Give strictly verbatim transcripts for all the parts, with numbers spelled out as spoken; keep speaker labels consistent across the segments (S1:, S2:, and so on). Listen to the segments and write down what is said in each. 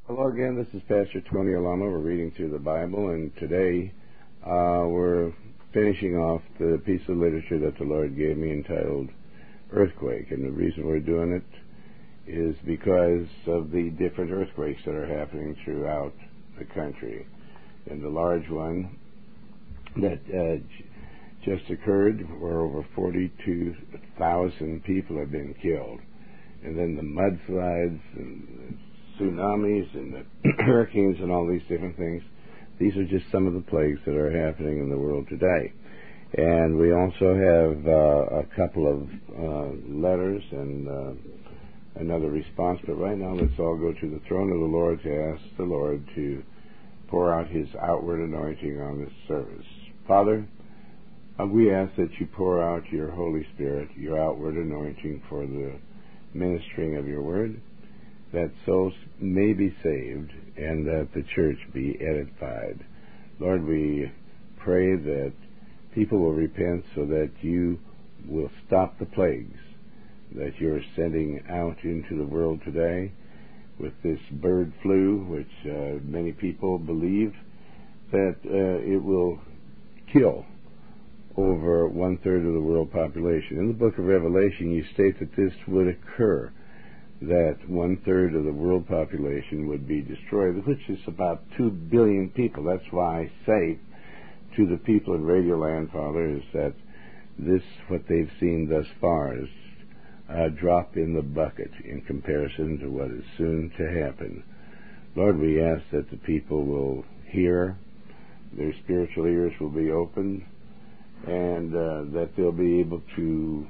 S1: Hello again, this is Pastor Tony Alamo. We're reading through the Bible, and today uh, we're finishing off the piece of literature that the Lord gave me entitled Earthquake. And the reason we're doing it is because of the different earthquakes that are happening throughout the country. And the large one that uh, j- just occurred, where over forty-two thousand people have been killed. And then the mudslides and the tsunamis and the hurricanes and all these different things. These are just some of the plagues that are happening in the world today. And we also have uh, a couple of uh, letters and uh, another response. But right now, let's all go to the throne of the Lord to ask the Lord to pour out His outward anointing on this service. Father, uh, we ask that you pour out your Holy Spirit, your outward anointing for the ministering of your word, that souls may be saved and that the church be edified. Lord, we pray that people will repent so that you will stop the plagues that you're sending out into the world today with this bird flu, which uh, many people believe that uh, it will kill over one-third of the world population. In the book of Revelation, you state that this would occur, that one-third of the world population would be destroyed, which is about two billion people. That's why I say to the people in Radioland, Father, is that this, what they've seen thus far, is a drop in the bucket in comparison to what is soon to happen. Lord, we ask that the people will hear, their spiritual ears will be opened, and uh, that they'll be able to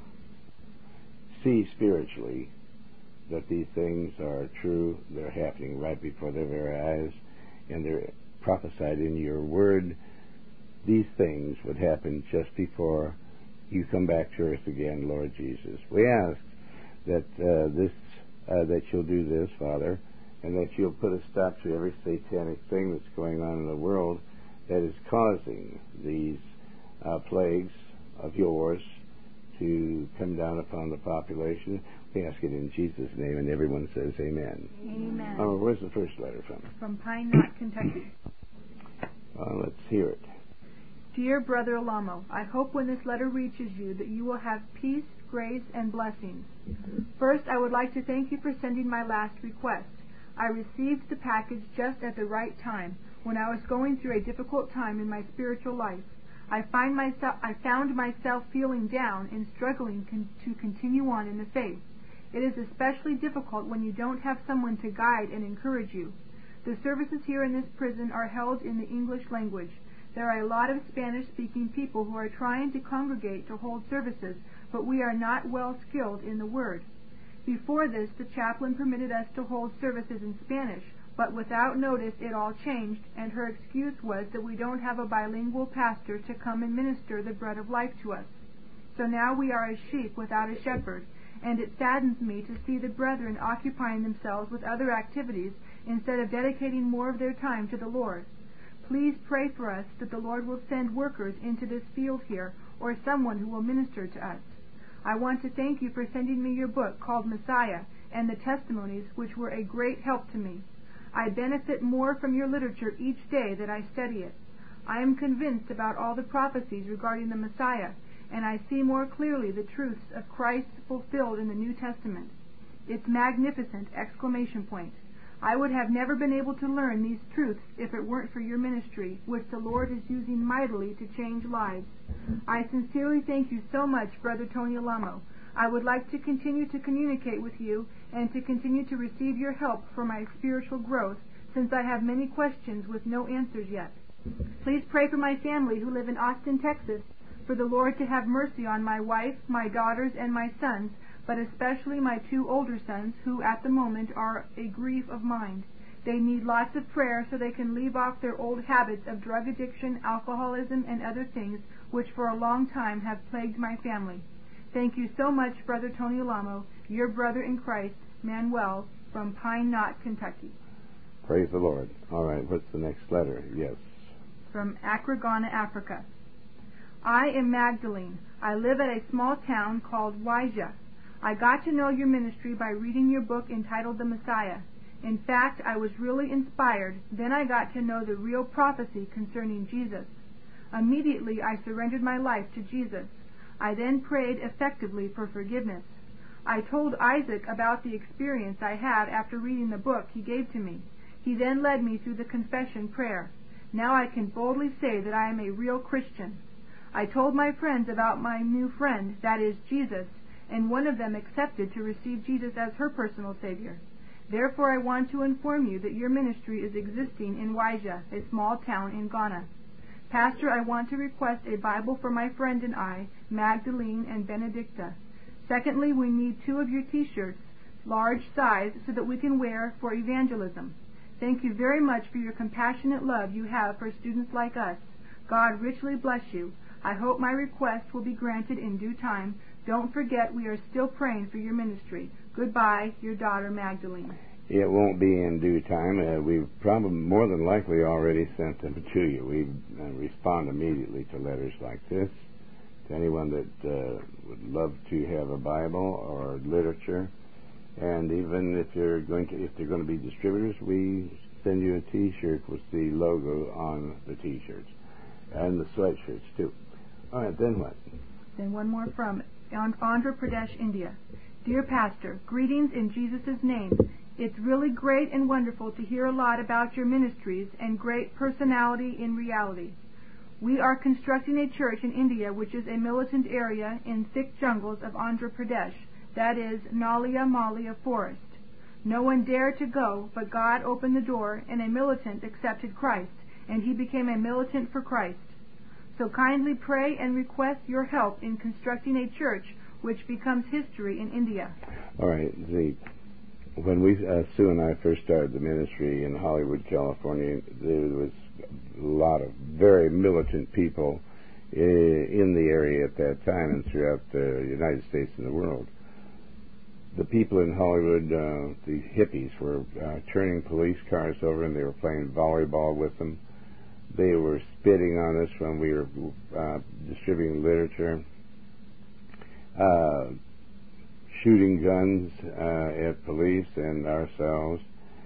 S1: see spiritually that these things are true, they're happening right before their very eyes, and they're prophesied in your word. These things would happen just before you come back to earth again, Lord Jesus. We ask that uh, this, uh, that you'll do this, Father, and that you'll put a stop to every satanic thing that's going on in the world that is causing these uh, plagues of yours to come down upon the population. We ask it in Jesus' name, and everyone says amen.
S2: Amen.
S1: Oh, where's the first letter from?
S2: From Pine Knot, Kentucky.
S1: Uh, let's hear it.
S2: Dear Brother Alamo, I hope when this letter reaches you that you will have peace, grace, and blessings. First, I would like to thank you for sending my last request. I received the package just at the right time, when I was going through a difficult time in my spiritual life. I find myself, I found myself feeling down and struggling con- to continue on in the faith. It is especially difficult when you don't have someone to guide and encourage you. The services here in this prison are held in the English language. There are a lot of Spanish-speaking people who are trying to congregate to hold services, but we are not well skilled in the word. Before this, the chaplain permitted us to hold services in Spanish, but without notice it all changed, and her excuse was that we don't have a bilingual pastor to come and minister the bread of life to us. So now we are as sheep without a shepherd, and it saddens me to see the brethren occupying themselves with other activities instead of dedicating more of their time to the Lord. Please pray for us that the Lord will send workers into this field here, or someone who will minister to us. I want to thank you for sending me your book called Messiah and the testimonies, which were a great help to me. I benefit more from your literature each day that I study it. I am convinced about all the prophecies regarding the Messiah, and I see more clearly the truths of Christ fulfilled in the New Testament. It's magnificent! Exclamation point. I would have never been able to learn these truths if it weren't for your ministry, which the Lord is using mightily to change lives. I sincerely thank you so much, Brother Tony Alamo. I would like to continue to communicate with you and to continue to receive your help for my spiritual growth, since I have many questions with no answers yet. Please pray for my family who live in Austin, Texas, for the Lord to have mercy on my wife, my daughters, and my sons, but especially my two older sons, who at the moment are a grief of mind. They need lots of prayer so they can leave off their old habits of drug addiction, alcoholism, and other things which for a long time have plagued my family. Thank you so much, Brother Tony Alamo, your brother in Christ, Manuel, from Pine Knot, Kentucky.
S1: Praise the Lord. All right, what's the next letter? Yes.
S2: From Accra, Ghana, Africa. I am Magdalene. I live at a small town called Waija. I got to know your ministry by reading your book entitled The Messiah. In fact, I was really inspired. Then I got to know the real prophecy concerning Jesus. Immediately I surrendered my life to Jesus. I then prayed effectively for forgiveness. I told Isaac about the experience I had after reading the book he gave to me. He then led me through the confession prayer. Now I can boldly say that I am a real Christian. I told my friends about my new friend, that is, Jesus, and one of them accepted to receive Jesus as her personal Savior. Therefore I want to inform you that your ministry is existing in Waija, a small town in Ghana. Pastor, I want to request a Bible for my friend and I, Magdalene and Benedicta. Secondly, we need two of your t-shirts, large size, so that we can wear for evangelism. Thank you very much for your compassionate love you have for students like us. God richly bless you. I hope my request will be granted in due time. Don't forget we are still praying for your ministry. Goodbye, your daughter Magdalene.
S1: It won't be in due time. Uh, we've probably more than likely already sent them to you. We uh, respond immediately to letters like this. To anyone that uh, would love to have a Bible or literature, and even if you're going to, if they're going to be distributors, we send you a T-shirt with the logo on the T-shirts and the sweatshirts too. All right, then what?
S2: Then one more from Andhra Pradesh, India. Dear Pastor, greetings in Jesus' name. It's really great and wonderful to hear a lot about your ministries and great personality in reality. We are constructing a church in India which is a militant area in thick jungles of Andhra Pradesh, that is, Nalia Malia Forest. No one dared to go, but God opened the door and a militant accepted Christ, and he became a militant for Christ. So kindly pray and request your help in constructing a church which becomes history in India.
S1: All right, the when we uh, Sue and I first started the ministry in Hollywood, California, there was a lot of very militant people in the area at that time and throughout the United States and the world. The people in Hollywood, uh, the hippies, were uh, turning police cars over and they were playing volleyball with them. They were spitting on us when we were uh, distributing literature, uh, shooting guns uh, at police and ourselves,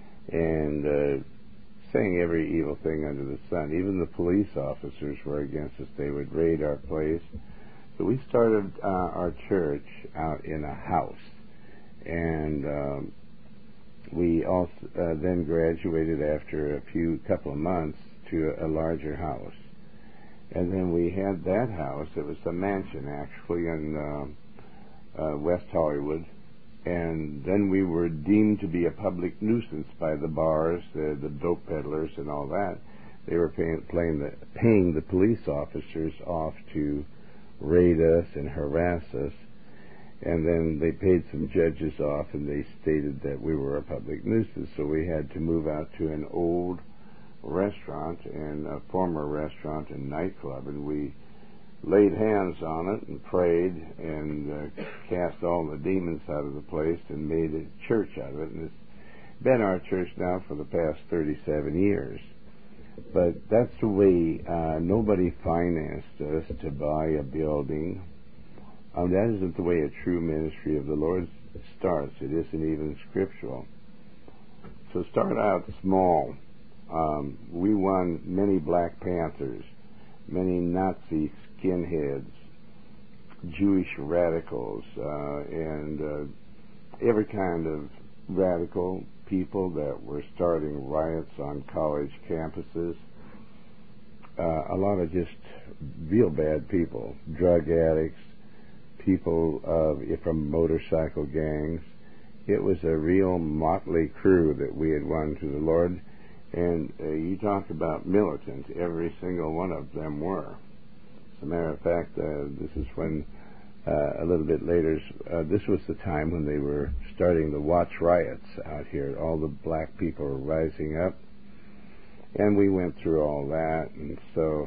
S1: and uh, saying every evil thing under the sun. Even the police officers were against us. They would raid our place. So we started uh, our church out in a house, and um, we also uh, then graduated after a few couple of months to a larger house. And then we had that house. It was a mansion, actually, in uh, uh, West Hollywood. And then we were deemed to be a public nuisance by the bars, the, the dope peddlers, and all that. They were paying, playing the, paying the police officers off to raid us and harass us. And then they paid some judges off, and they stated that we were a public nuisance. So we had to move out to an old restaurant, and a former restaurant and nightclub, and we laid hands on it and prayed and uh, cast all the demons out of the place and made a church out of it. And it's been our church now for the past thirty-seven years. But that's the way. Uh, nobody financed us to buy a building. Um, that isn't the way a true ministry of the Lord starts. It isn't even scriptural. So start out small. Um, we won many Black Panthers, many Nazi skinheads, Jewish radicals, uh, and uh, every kind of radical people that were starting riots on college campuses. Uh, a lot of just real bad people, drug addicts, people uh, from motorcycle gangs. It was a real motley crew that we had won to the Lord. And uh, you talk about militant, every single one of them were. As a matter of fact, uh, this is when, uh, a little bit later, uh, this was the time when they were starting the Watts riots out here. All the black people were rising up, and we went through all that. And so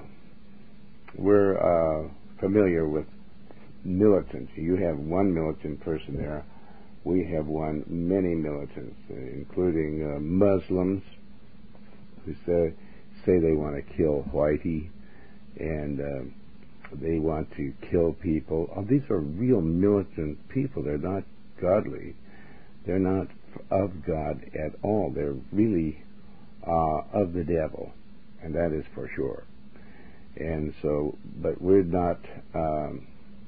S1: we're uh, familiar with militant. You have one militant person there. We have won many militants, uh, including uh, Muslims, who say, say they want to kill Whitey, and uh, they want to kill people. Oh, these are real militant people. They're not godly. They're not of God at all. They're really uh, of the devil, and that is for sure. And so, but we're not um,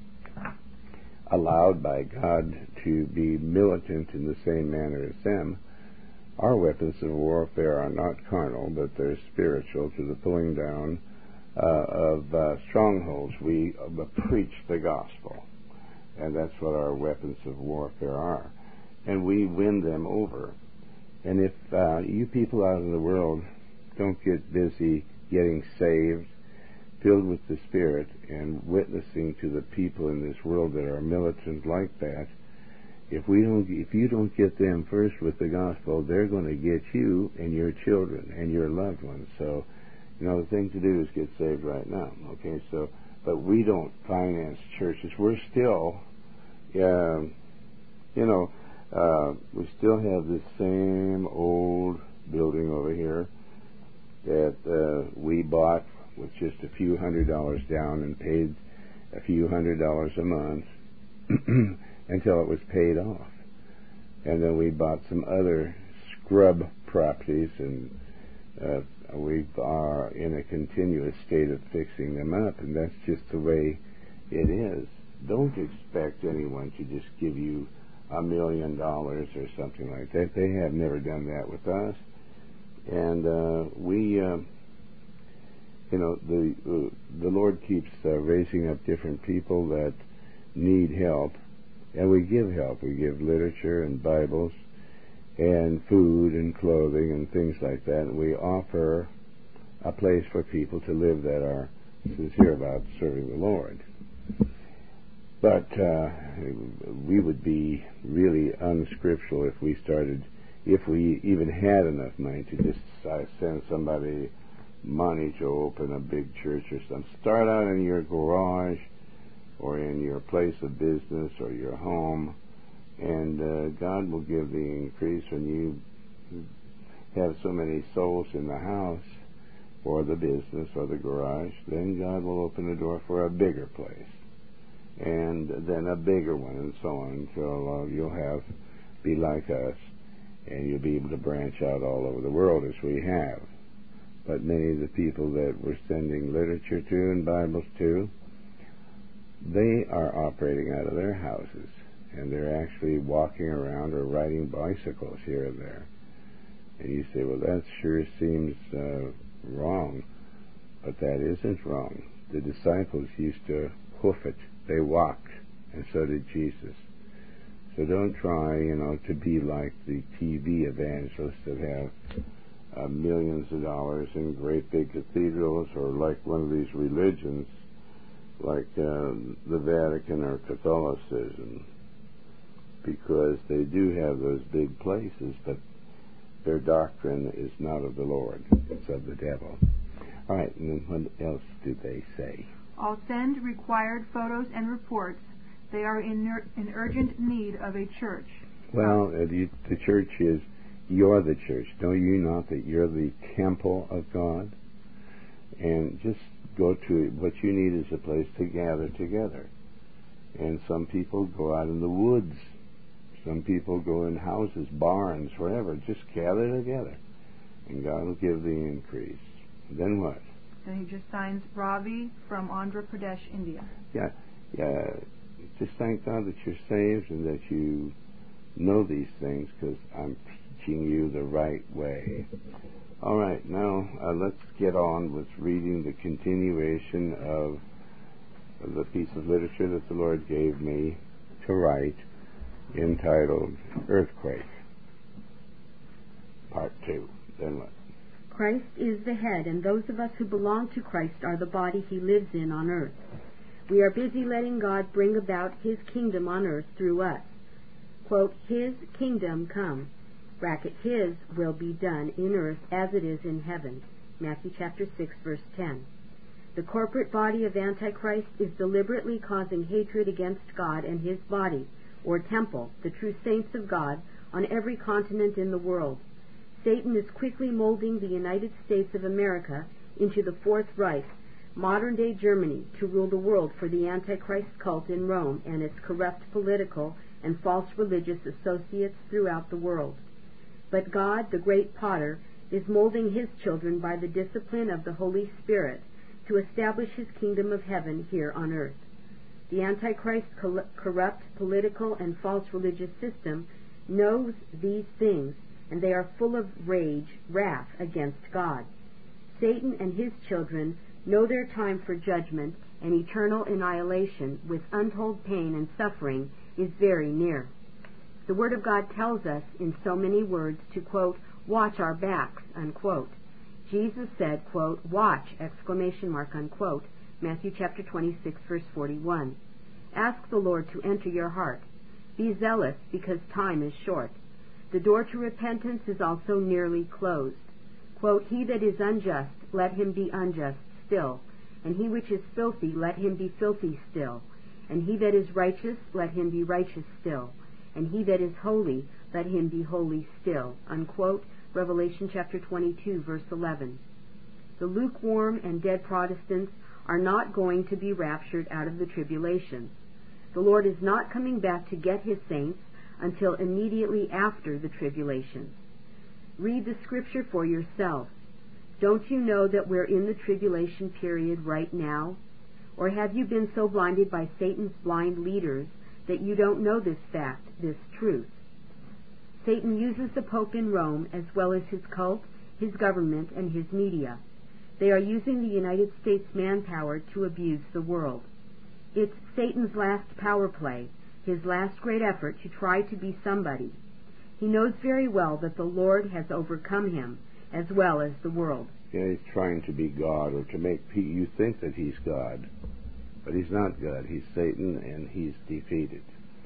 S1: allowed by God to be militant in the same manner as them. Our weapons of warfare are not carnal, but they're spiritual, to the pulling down uh, of uh, strongholds. We uh, preach the gospel, and that's what our weapons of warfare are. And we win them over. And if uh, you people out in the world don't get busy getting saved, filled with the Spirit, and witnessing to the people in this world that are militant like that, if we don't, if you don't get them first with the gospel, they're going to get you and your children and your loved ones. So, you know, the thing to do is get saved right now. Okay, so, but we don't finance churches. We're still, uh, you know, uh, we still have this same old building over here that uh, we bought with just a few hundred dollars down and paid a few hundred dollars a month until it was paid off. And then we bought some other scrub properties, and uh, we are in a continuous state of fixing them up, and that's just the way it is. Don't expect anyone to just give you a million dollars or something like that. They have never done that with us. And uh, we, uh, you know, the uh, the Lord keeps uh, raising up different people that need help, and we give help. We give literature and Bibles and food and clothing and things like that. And we offer a place for people to live that are sincere about serving the Lord. But uh, we would be really unscriptural if we started, if we even had enough money to just uh, send somebody money to open a big church or something. Start out in your garage or in your place of business or your home, and uh, God will give the increase. When you have so many souls in the house or the business or the garage, then God will open the door for a bigger place, and then a bigger one, and so on, until uh, you'll have, be like us, and you'll be able to branch out all over the world as we have. But many of the people that we're sending literature to and Bibles to, they are operating out of their houses, and they're actually walking around or riding bicycles here and there. And you say, well, that sure seems uh, wrong, but that isn't wrong. The disciples used to hoof it. They walked, and so did Jesus. So don't try, you know, to be like the T V evangelists that have uh, millions of dollars in great big cathedrals, or like one of these religions, like uh, the Vatican or Catholicism, because they do have those big places, but their doctrine is not of the Lord. It's of the devil. All right, and then what else do they say?
S2: I'll send required photos and reports. They are in, ur- in urgent need of a church.
S1: Well, uh, the, the church is, you're the church. Know you not that you're the temple of God? And just go to it. What you need is a place to gather together. And some people go out in the woods. Some people go in houses, barns, wherever. Just gather together, and God will give the increase. Then what?
S2: Then he just signs Ravi from Andhra Pradesh, India.
S1: Yeah, yeah. Just thank God that you're saved and that you know these things, because I'm teaching you the right way. All right, now uh, let's get on with reading the continuation of the piece of literature that the Lord gave me to write, entitled Earthquake, Part two. Then what?
S3: Christ is the head, and those of us who belong to Christ are the body he lives in on earth. We are busy letting God bring about his kingdom on earth through us. Quote, his kingdom come, bracket, his will be done in earth as it is in heaven. Matthew chapter six, verse ten. The corporate body of Antichrist is deliberately causing hatred against God and his body, or temple, the true saints of God, on every continent in the world. Satan is quickly molding the United States of America into the Fourth Reich, modern-day Germany, to rule the world for the Antichrist cult in Rome and its corrupt political and false religious associates throughout the world. But God, the great potter, is molding his children by the discipline of the Holy Spirit to establish his kingdom of heaven here on earth. The Antichrist corrupt political and false religious system knows these things, and they are full of rage, wrath against God. Satan and his children know their time for judgment and eternal annihilation with untold pain and suffering is very near. The Word of God tells us in so many words to, quote, watch our backs, unquote. Jesus said, quote, watch, exclamation mark, unquote, Matthew chapter twenty-six, verse forty-one. Ask the Lord to enter your heart. Be zealous, because time is short. The door to repentance is also nearly closed. Quote, he that is unjust, let him be unjust still, and he which is filthy, let him be filthy still, and he that is righteous, let him be righteous still, and he that is holy, let him be holy still, unquote, Revelation chapter twenty-two, verse eleven. The lukewarm and dead Protestants are not going to be raptured out of the tribulation. The Lord is not coming back to get his saints until immediately after the tribulation. Read the scripture for yourself. Don't you know that we're in the tribulation period right now? Or have you been so blinded by Satan's blind leaders that you don't know this fact, this truth? Satan uses the Pope in Rome as well as his cult, his government, and his media. They are using the United States manpower to abuse the world. It's Satan's last power play, his last great effort to try to be somebody. He knows very well that the Lord has overcome him, as well as the world.
S1: Yeah, he's trying to be God, or to make you think that he's God. But he's not God. He's Satan, and he's defeated.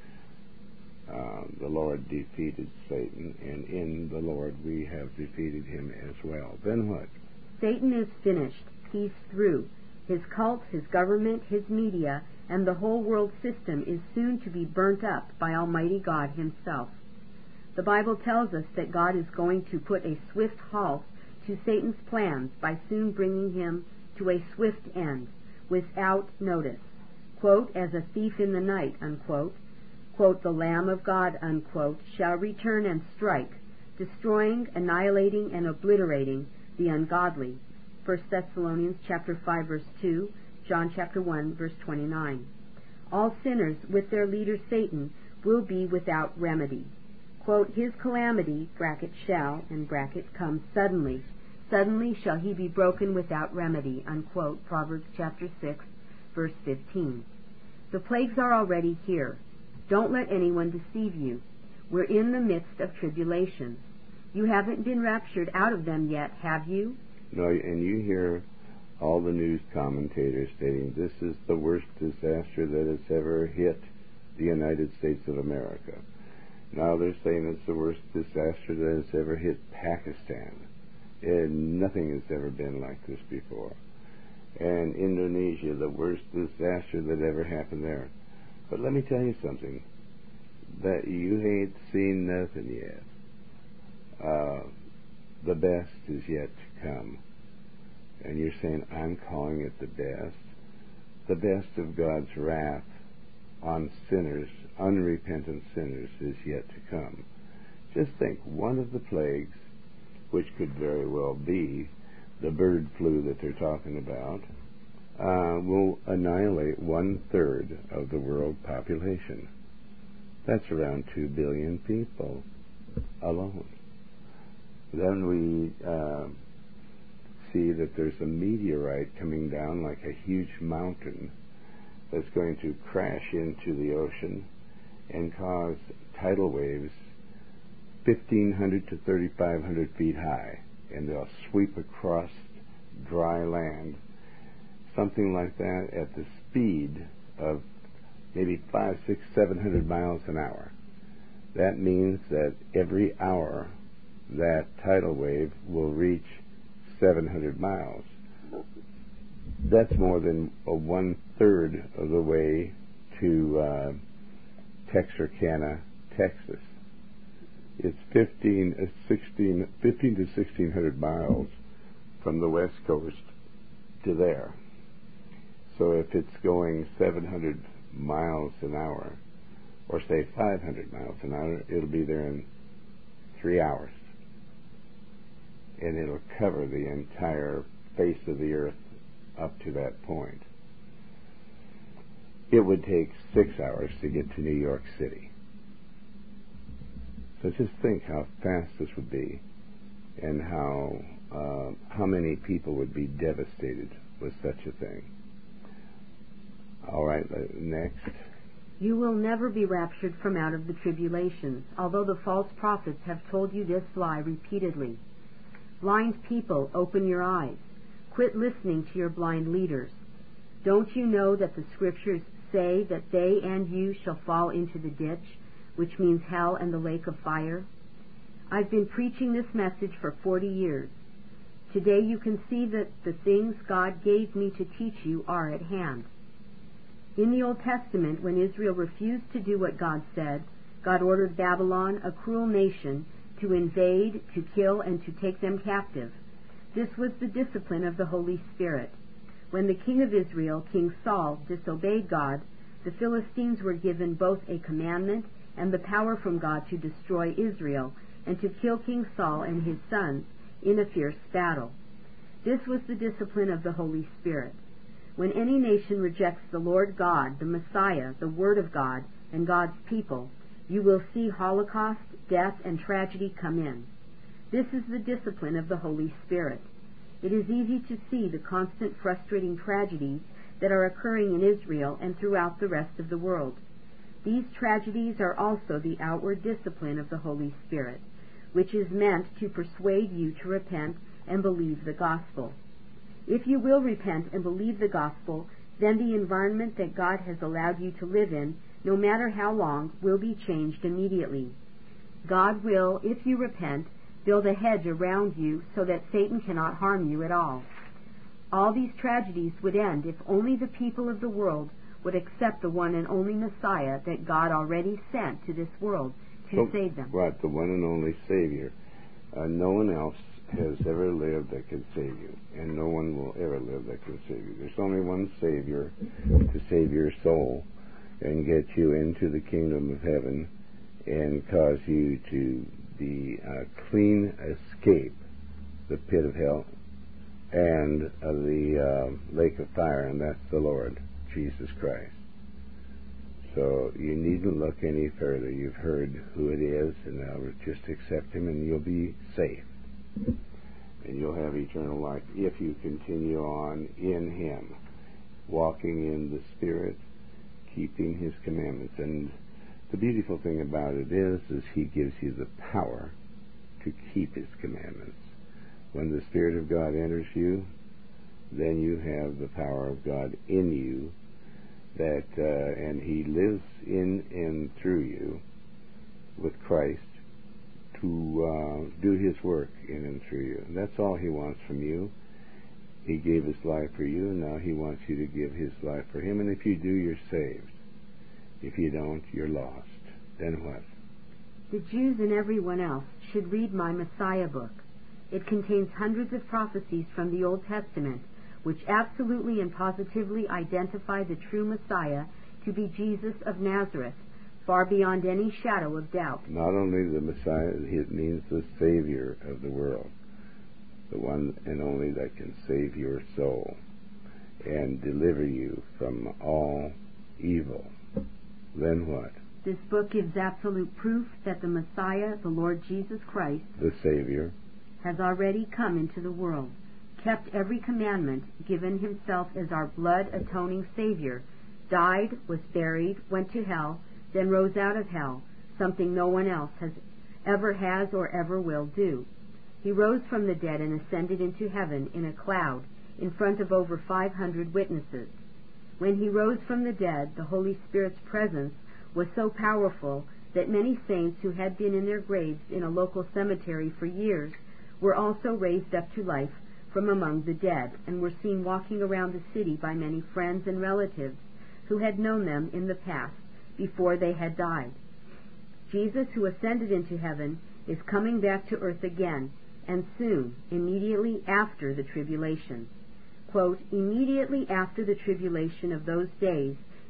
S1: Uh, the Lord defeated Satan, and in the Lord we have defeated him as well. Then what?
S3: Satan is finished. He's through. His cult, his government, his media, and the whole world system is soon to be burnt up by Almighty God himself. The Bible tells us that God is going to put a swift halt to Satan's plans by soon bringing him to a swift end, without notice. Quote, as a thief in the night, unquote. Quote, the Lamb of God, unquote, shall return and strike, destroying, annihilating, and obliterating the ungodly. First Thessalonians chapter five, verse two, John chapter one, verse twenty-nine. All sinners, with their leader Satan, will be without remedy. Quote, his calamity, bracket shall, and bracket come suddenly. Suddenly shall he be broken without remedy, unquote, Proverbs chapter six, verse fifteen. The plagues are already here. Don't let anyone deceive you. We're in the midst of tribulation. You haven't been raptured out of them yet, have you?
S1: No, and you hear all the news commentators stating this is the worst disaster that has ever hit the United States of America. Now they're saying it's the worst disaster that has ever hit Pakistan. And nothing has ever been like this before. And Indonesia, the worst disaster that ever happened there. But let me tell you something, that you ain't seen nothing yet. Uh, the best is yet to come. And you're saying, I'm calling it the best. The best of God's wrath on sinners, unrepentant sinners, is yet to come. Just think, one of the plagues, which could very well be the bird flu that they're talking about, uh, will annihilate one-third of the world population. That's around two billion people alone. Then we uh, see that there's a meteorite coming down like a huge mountain that's going to crash into the ocean and cause tidal waves fifteen hundred to thirty-five hundred feet high, and they'll sweep across dry land, something like that, at the speed of maybe five, six, seven hundred miles an hour. That means that every hour that tidal wave will reach seven hundred miles. That's more than a one-third of the way to uh, Texarkana, Texas. It's fifteen, sixteen, fifteen to sixteen hundred miles from the west coast to there. So if it's going seven hundred miles an hour, or say five hundred miles an hour, it'll be there in three hours. And it'll cover the entire face of the earth up to that point. It would take six hours to get to New York City. So just think how fast this would be, and how uh, how many people would be devastated with such a thing. All right, next.
S3: You will never be raptured from out of the tribulations, although the false prophets have told you this lie repeatedly. Blind people, open your eyes. Quit listening to your blind leaders. Don't you know that the Scriptures say that they and you shall fall into the ditch, which means hell and the lake of fire? I've been preaching this message for forty years. Today you can see that the things God gave me to teach you are at hand. In the Old Testament, when Israel refused to do what God said, God ordered Babylon, a cruel nation, to invade, to kill, and to take them captive. This was the discipline of the Holy Spirit. When the king of Israel, King Saul, disobeyed God, the Philistines were given both a commandment and the power from God to destroy Israel and to kill King Saul and his sons in a fierce battle. This was the discipline of the Holy Spirit. When any nation rejects the Lord God, the Messiah, the Word of God, and God's people, you will see holocaust, death, and tragedy come in. This is the discipline of the Holy Spirit. It is easy to see the constant frustrating tragedies that are occurring in Israel and throughout the rest of the world. These tragedies are also the outward discipline of the Holy Spirit, which is meant to persuade you to repent and believe the gospel. If you will repent and believe the gospel, then the environment that God has allowed you to live in, no matter how long, will be changed immediately. God will, if you repent, build a hedge around you so that Satan cannot harm you at all. All these tragedies would end if only the people of the world would accept the one and only Messiah that God already sent to this world to
S1: well,
S3: save them.
S1: Right, the one and only Savior. Uh, no one else has ever lived that can save you, and no one will ever live that can save you. There's only one Savior to save your soul and get you into the kingdom of heaven and cause you to be uh, clean escape the pit of hell and uh, the uh, lake of fire, and that's the Lord Jesus Christ. So you needn't look any further. You've heard who it is, and now just accept Him, and you'll be safe. And you'll have eternal life if you continue on in Him, walking in the Spirit, keeping His commandments. And the beautiful thing about it is, is He gives you the power to keep His commandments. When the Spirit of God enters you, then you have the power of God in you, that uh, and He lives in and through you with Christ to uh, do His work in and through you. And that's all He wants from you. He gave His life for you, and now He wants you to give His life for Him. And if you do, you're saved. If you don't, you're lost. Then what?
S3: The Jews and everyone else should read my Messiah book. It contains hundreds of prophecies from the Old Testament which absolutely and positively identify the true Messiah to be Jesus of Nazareth, far beyond any shadow of doubt.
S1: Not only the Messiah, it means the Savior of the world, the one and only that can save your soul and deliver you from all evil. Then what?
S3: This book gives absolute proof that the Messiah, the Lord Jesus Christ,
S1: the Savior,
S3: has already come into the world, kept every commandment, given Himself as our blood-atoning Savior, died, was buried, went to hell, then rose out of hell, something no one else has ever has or ever will do. He rose from the dead and ascended into heaven in a cloud in front of over five hundred witnesses. When He rose from the dead, the Holy Spirit's presence was so powerful that many saints who had been in their graves in a local cemetery for years were also raised up to life from among the dead, and were seen walking around the city by many friends and relatives who had known them in the past, before they had died. Jesus, who ascended into heaven, is coming back to earth again, and soon, immediately after the tribulation. Quote, immediately after the tribulation of those days,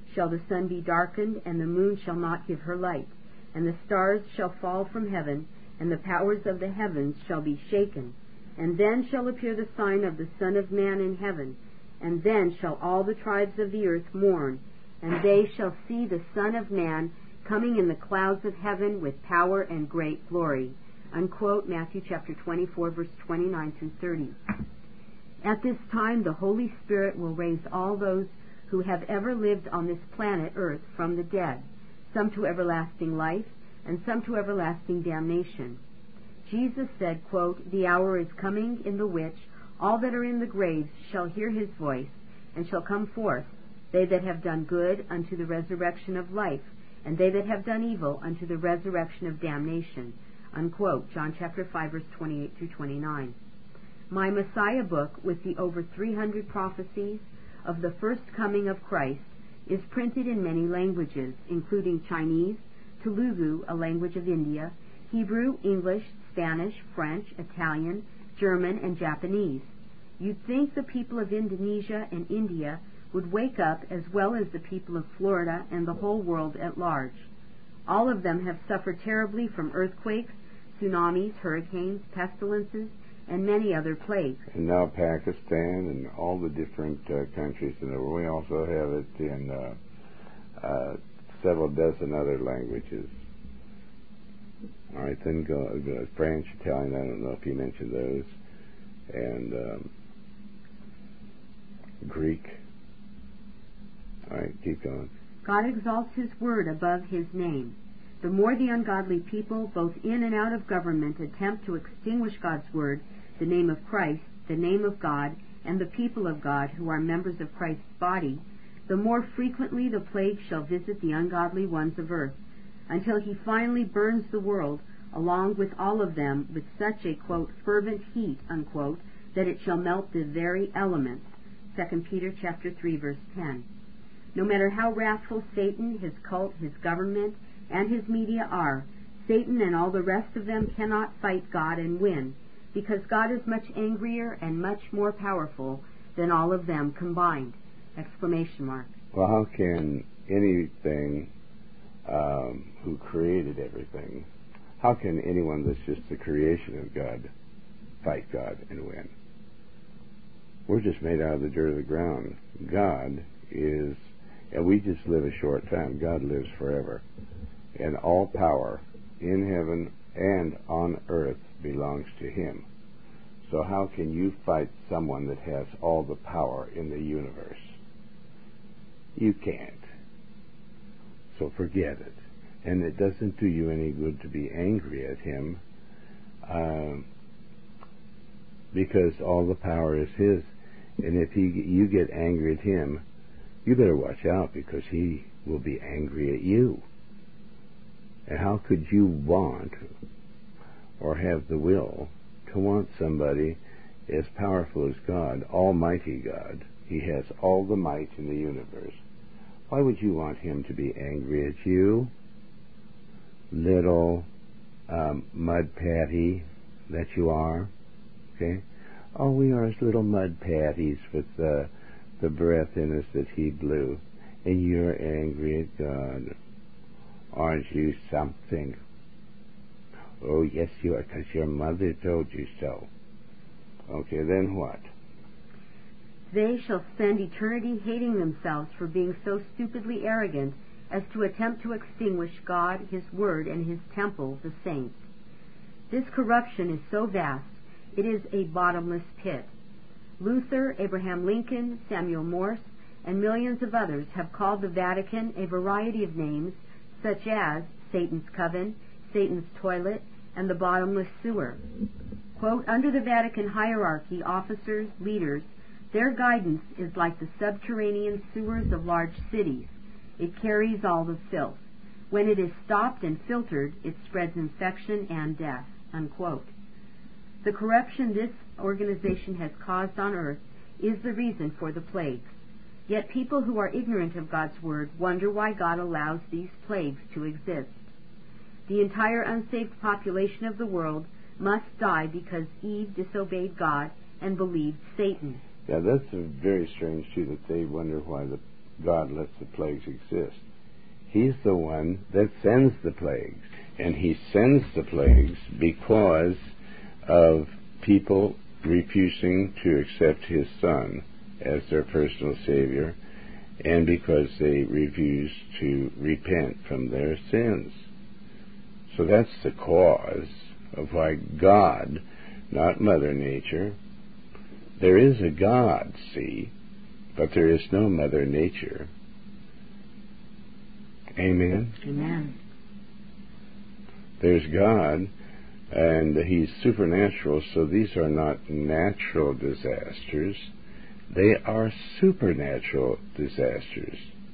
S3: shall the sun be darkened, and the moon shall not give her light, and the stars shall fall from heaven, and the powers of the heavens shall be shaken. And then shall appear the sign of the Son of Man in heaven, and then shall all the tribes of the earth mourn, and they shall see the Son of Man coming in the clouds of heaven with power and great glory. Unquote, Matthew chapter twenty-four, verse twenty-nine through thirty. At this time, the Holy Spirit will raise all those who have ever lived on this planet Earth from the dead, some to everlasting life, and some to everlasting damnation. Jesus said, quote, "The hour is coming in the which all that are in the graves shall hear his voice, and shall come forth, they that have done good unto the resurrection of life, and they that have done evil unto the resurrection of damnation." Unquote, John chapter five, verse twenty-eight through twenty-nine. My Messiah book, with the over three hundred prophecies of the first coming of Christ, is printed in many languages, including Chinese, Telugu, a language of India, Hebrew, English, Spanish, French, Italian, German, and Japanese. You'd think the people of Indonesia and India would wake up as well as the people of Florida and the whole world at large. All of them have suffered terribly from earthquakes, tsunamis, hurricanes, pestilences, and many other plagues.
S1: And now Pakistan and all the different uh, countries in the world. We also have it in uh, uh, several dozen other languages. All right, then go uh, French, Italian, I don't know if you mentioned those, and um, Greek. All right, keep going.
S3: God exalts his word above his name. The more the ungodly people, both in and out of government, attempt to extinguish God's word, the name of Christ, the name of God, and the people of God who are members of Christ's body, the more frequently the plague shall visit the ungodly ones of earth, until he finally burns the world, along with all of them, with such a, quote, fervent heat, unquote, that it shall melt the very elements. Second Peter chapter three, verse ten. No matter how wrathful Satan, his cult, his government, and his media are, Satan and all the rest of them cannot fight God and win, because God is much angrier and much more powerful than all of them combined. Exclamation mark.
S1: Well, how can anything um, who created everything, how can anyone that's just the creation of God fight God and win? We're just made out of the dirt of the ground. God is, and we just live a short time. God lives forever. And all power in heaven and on earth belongs to him. So how can you fight someone that has all the power in the universe? You can't. So forget it. And it doesn't do you any good to be angry at him, um, because all the power is his. And if he, you get angry at him, you better watch out, because he will be angry at you. And how could you want or have the will to want somebody as powerful as God, Almighty God? He has all the might in the universe. Why would you want him to be angry at you, little um, mud patty that you are? Okay? Oh, we are as little mud patties with the, the breath in us that he blew. And you're angry at God. Aren't you something? Oh, yes, you are, because your mother told you so. Okay, then what?
S3: They shall spend eternity hating themselves for being so stupidly arrogant as to attempt to extinguish God, his word, and his temple, the saints. This corruption is so vast, it is a bottomless pit. Luther, Abraham Lincoln, Samuel Morse, and millions of others have called the Vatican a variety of names, such as Satan's Coven, Satan's Toilet, and the Bottomless Sewer. Quote, under the Vatican hierarchy, officers, leaders, their guidance is like the subterranean sewers of large cities. It carries all the filth. When it is stopped and filtered, it spreads infection and death. Unquote. The corruption this organization has caused on earth is the reason for the plagues. Yet people who are ignorant of God's word wonder why God allows these plagues to exist. The entire unsaved population of the world must die because Eve disobeyed God and believed Satan.
S1: Yeah, that's very strange, too, that they wonder why the God lets the plagues exist. He's the one that sends the plagues. And he sends the plagues because of people refusing to accept his Son as their personal Savior, and because they refuse to repent from their sins. So that's the cause of why God, not Mother Nature, there is a God, see, but there is no Mother Nature. Amen?
S3: Amen.
S1: There's God, and he's supernatural, so these are not natural disasters. They are supernatural disasters.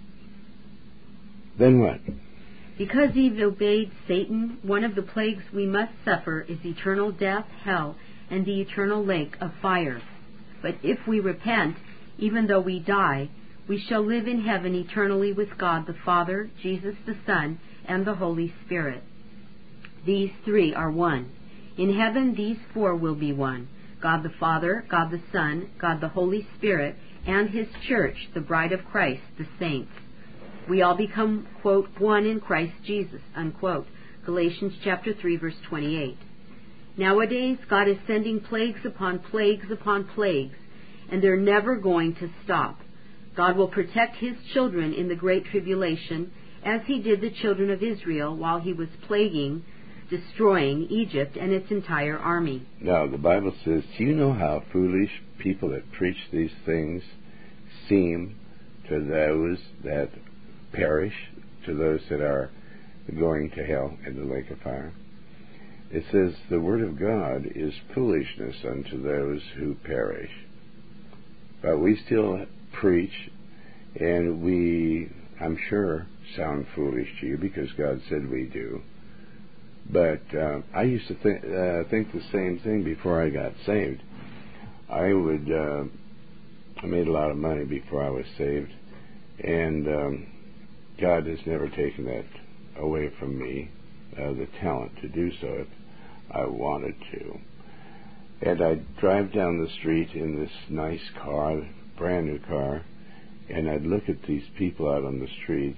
S1: Then what?
S3: Because Eve obeyed Satan, one of the plagues we must suffer is eternal death, hell, and the eternal lake of fire. But if we repent, even though we die, we shall live in heaven eternally with God the Father, Jesus the Son, and the Holy Spirit. These three are one. In heaven, these four will be one: God the Father, God the Son, God the Holy Spirit, and his church, the bride of Christ, the saints. We all become, quote, one in Christ Jesus, unquote. Galatians chapter three, verse twenty-eight. Nowadays, God is sending plagues upon plagues upon plagues, and they're never going to stop. God will protect his children in the Great Tribulation, as he did the children of Israel while he was plaguing, destroying Egypt and its entire army.
S1: Now, the Bible says, do you know how foolish people that preach these things seem to those that perish, to those that are going to hell in the lake of fire? It says, the word of God is foolishness unto those who perish. But we still preach, and we, I'm sure, sound foolish to you because God said we do. But uh, I used to th- uh, think the same thing before I got saved. I would, uh, I made a lot of money before I was saved, and um, God has never taken that away from me, uh, the talent to do so if I wanted to. And I'd drive down the street in this nice car, brand new car, and I'd look at these people out on the streets.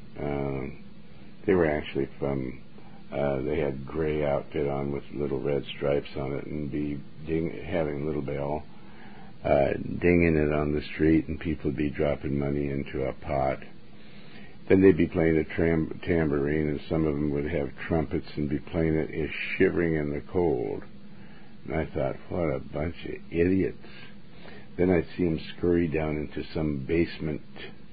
S1: Um, they were actually from Uh, they had gray outfit on with little red stripes on it, and be ding, having a little bell, uh, dinging it on the street, and people would be dropping money into a pot. Then they'd be playing a tram- tambourine, and some of them would have trumpets and be playing it, is shivering in the cold. And I thought, what a bunch of idiots. Then I'd see them scurry down into some basement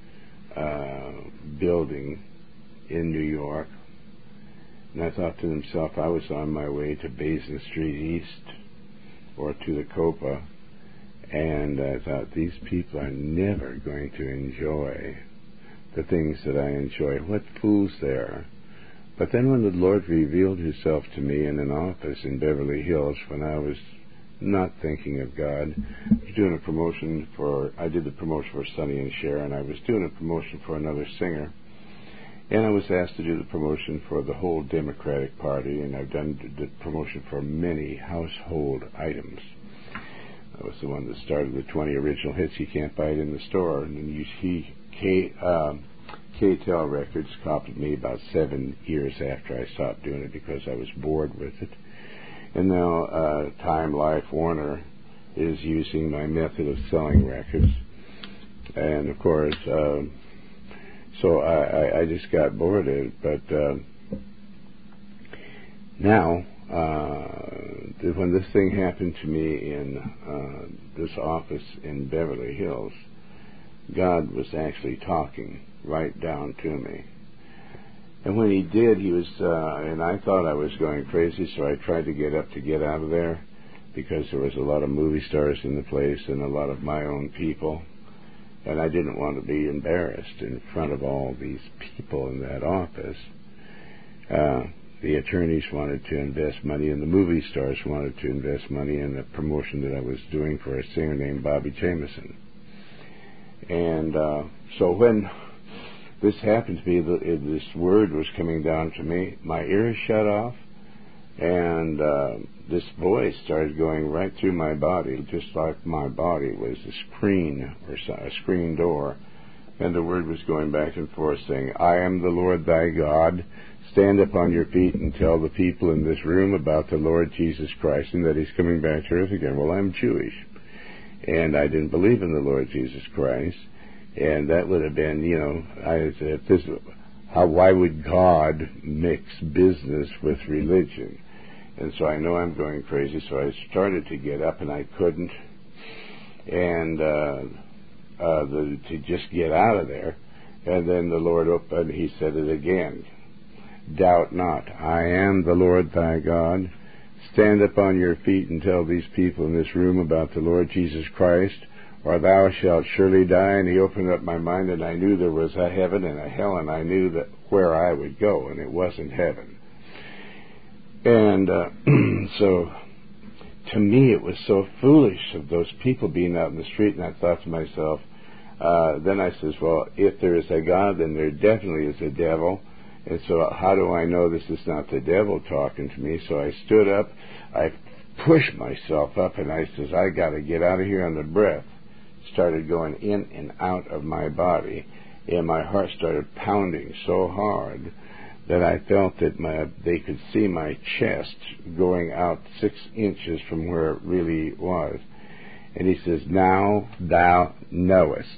S1: uh, building in New York. And I thought to myself, I was on my way to Basin Street East or to the Copa, and I thought, these people are never going to enjoy the things that I enjoy. What fools they are. But then when the Lord revealed himself to me in an office in Beverly Hills when I was not thinking of God, I was doing a promotion for, I did the promotion for Sonny and Cher, and I was doing a promotion for another singer. And I was asked to do the promotion for the whole Democratic Party, and I've done the promotion for many household items. I was the one that started the twenty original hits. You can't buy it in the store. And then you see K, um, K-Tel Records copied me about seven years after I stopped doing it because I was bored with it. And now uh, Time Life Warner is using my method of selling records. And, of course... Uh, So I, I, I just got bored of it, but uh, now, uh, when this thing happened to me in uh, this office in Beverly Hills, God was actually talking right down to me. And when he did, he was, uh, and I thought I was going crazy, so I tried to get up to get out of there because there was a lot of movie stars in the place and a lot of my own people. And I didn't want to be embarrassed in front of all these people in that office. Uh, the attorneys wanted to invest money, and the movie stars wanted to invest money in the promotion that I was doing for a singer named Bobby Jameson. And uh, so when this happened to me, the, this word was coming down to me, my ears shut off, and uh, this voice started going right through my body, just like my body was a screen or a screen door And the word was going back and forth saying, I am the Lord thy God. Stand up on your feet and tell the people in this room about the Lord Jesus Christ and that he's coming back to earth again. Well, I'm Jewish, and I didn't believe in the Lord Jesus Christ. And that would have been, you know, I said, this, how, why would God mix business with religion? And so I know I'm going crazy, so I started to get up, and I couldn't. And uh, uh, the, to just get out of there. And then the Lord opened, he said it again. Doubt not, I am the Lord thy God. Stand up on your feet and tell these people in this room about the Lord Jesus Christ, or thou shalt surely die. And he opened up my mind, and I knew there was a heaven and a hell, and I knew that where I would go, and it wasn't heaven. And uh, so, to me, it was so foolish of those people being out in the street, and I thought to myself, uh, then I says, well, if there is a God, then there definitely is a devil. And so how do I know this is not the devil talking to me? So I stood up, I pushed myself up, and I says, I got to get out of here. On the breath started going in and out of my body, and my heart started pounding so hard that I felt that my, they could see my chest going out six inches from where it really was. And he says, now thou knowest.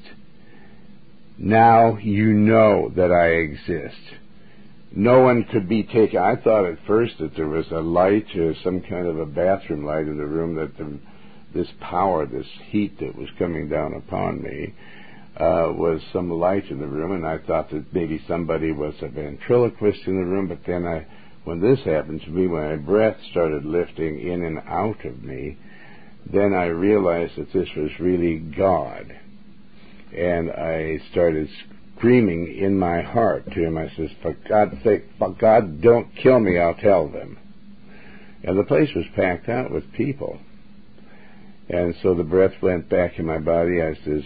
S1: Now you know that I exist. No one could be taken. I thought at first that there was a light, or some kind of a bathroom light in the room, that the, this power, this heat that was coming down upon me uh, was some light in the room, and I thought that maybe somebody was a ventriloquist in the room. But then I, when this happened to me, when my breath started lifting in and out of me, then I realized that this was really God. And I started screaming in my heart to him. I says, for God's sake, for God, don't kill me, I'll tell them. And the place was packed out with people. And so the breath went back in my body. I says,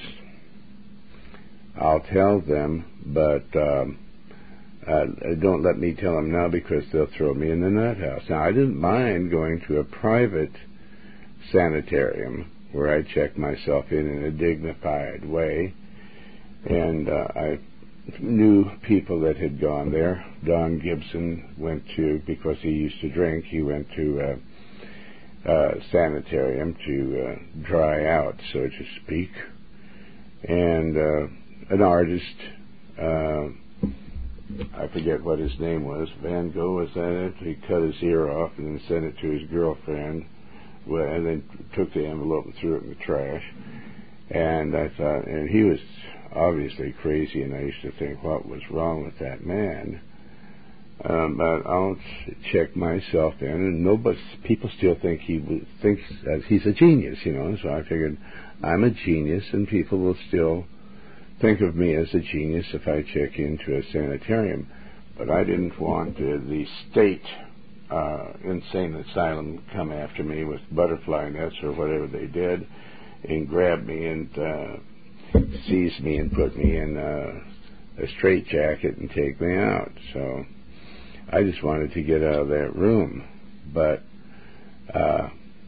S1: I'll tell them, but um, uh, don't let me tell them now, because they'll throw me in the nut house. Now, I didn't mind going to a private sanitarium where I checked myself in in a dignified way. And uh, I knew people that had gone there. Don Gibson went to, because he used to drink, he went to a, a sanitarium to uh, dry out, so to speak. And uh, an artist, uh, I forget what his name was, Van Gogh, was that it? He cut his ear off and then sent it to his girlfriend, and then took the envelope and threw it in the trash. And I thought, and he was obviously crazy, and I used to think, what was wrong with that man? Um, but I'll check myself in, and nobody, people still think he thinks that he's a genius, you know. So I figured, I'm a genius, and people will still think of me as a genius if I check into a sanitarium. But I didn't want uh, the state uh, insane asylum come after me with butterfly nets or whatever they did, and grab me and uh, seize me and put me in uh, a straitjacket and take me out. So I just wanted to get out of that room. But uh,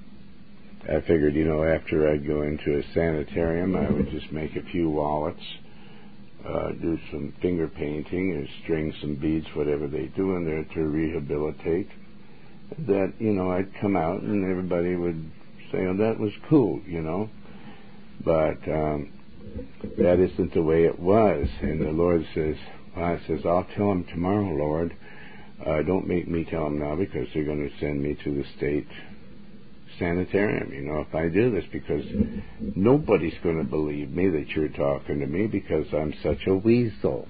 S1: I figured, you know, after I'd go into a sanitarium, I would just make a few wallets, uh, do some finger painting or string some beads, whatever they do in there to rehabilitate. That, you know, I'd come out and everybody would say, oh, that was cool, you know. But um, that isn't the way it was. And the Lord says, well, I says, I'll tell them tomorrow, Lord. Uh, don't make me tell them now, because they're going to send me to the state sanitarium, you know, if I do this, because nobody's going to believe me that you're talking to me, because I'm such a weasel.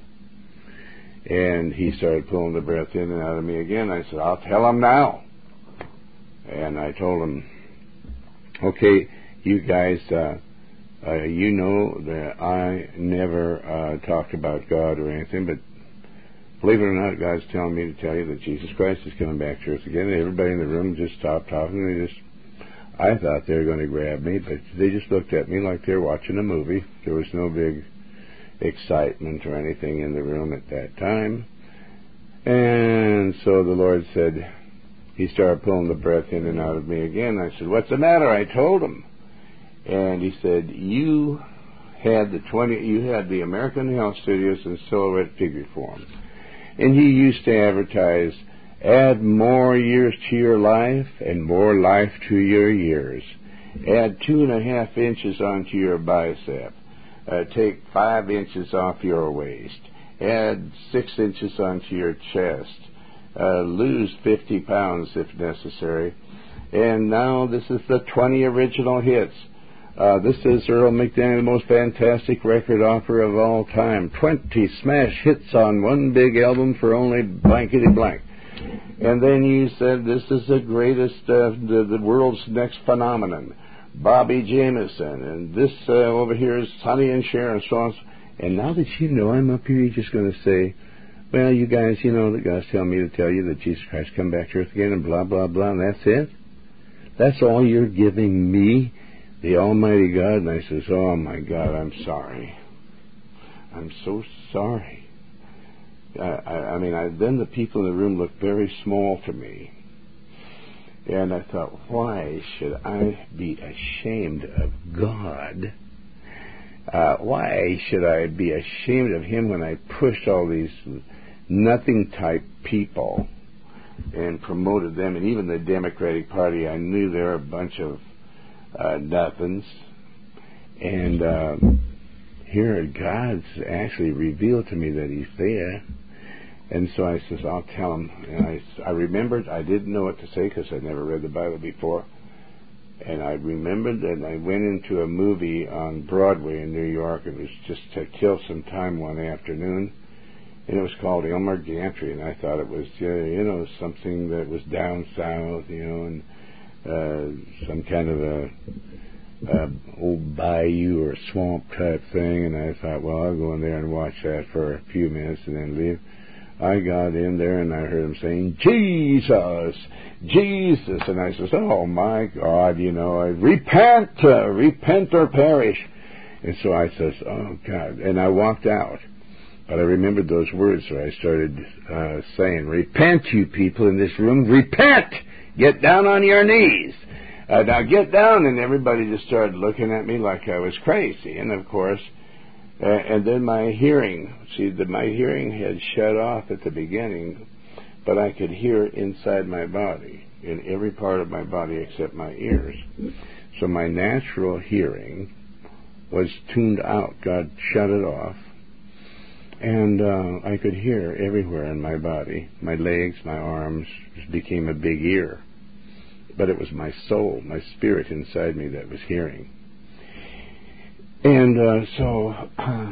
S1: And he started pulling the breath in and out of me again. I said, I'll tell them now. And I told him, okay, you guys, uh, uh, you know that I never uh, talked about God or anything, but believe it or not, God's telling me to tell you that Jesus Christ is coming back to us again. And everybody in the room just stopped talking. They just, I thought they were going to grab me, but they just looked at me like they were watching a movie. There was no big excitement or anything in the room at that time. And so the Lord said, he started pulling the breath in and out of me again. I said, what's the matter? I told him. And he said, you had the twenty. You had the American Health Studios in Silhouette figure form, and he used to advertise, add more years to your life and more life to your years. Add two and a half inches onto your bicep. Uh, take five inches off your waist. Add six inches onto your chest. Uh, lose fifty pounds if necessary. And now this is the twenty original hits. Uh, this is Earl McDaniel, the most fantastic record offer of all time. twenty smash hits on one big album for only blankety blank. And then you said this is the greatest, uh, the, the world's next phenomenon, Bobby Jameson. And this uh, over here is Sonny and Cher and so on. And now that you know I'm up here, you're just going to say, well, you guys, you know, the guys tell me to tell you that Jesus Christ come back to earth again and blah, blah, blah, and that's it? That's all you're giving me, the Almighty God? And I says, oh, my God, I'm sorry. I'm so sorry. I, I, I mean, I, then the people in the room looked very small to me. And I thought, why should I be ashamed of God? Uh, why should I be ashamed of Him when I pushed all these nothing-type people and promoted them? And even the Democratic Party, I knew they were a bunch of uh, nothings. And uh, here God's actually revealed to me that He's there. And so I says, I'll tell Him. And I, I remembered, I didn't know what to say because I'd never read the Bible before. And I remembered that I went into a movie on Broadway in New York. It was just to kill some time one afternoon. And it was called Elmer Gantry. And I thought it was, uh, you know, something that was down south, you know, and uh, some kind of a, a old bayou or swamp type thing. And I thought, well, I'll go in there and watch that for a few minutes and then leave. I got in there and I heard him saying, Jesus, Jesus. And I says, oh, my God, you know, I repent, uh, repent or perish. And so I says, oh, God. And I walked out. But I remembered those words, so I started uh, saying, repent, you people in this room, repent! Get down on your knees. Uh, now get down. And everybody just started looking at me like I was crazy. And, of course, Uh, and then my hearing, see, the, my hearing had shut off at the beginning, but I could hear inside my body, in every part of my body except my ears. So my natural hearing was tuned out. God shut it off. And uh, I could hear everywhere in my body. My legs, my arms became a big ear. But it was my soul, my spirit inside me that was hearing. And uh, so uh,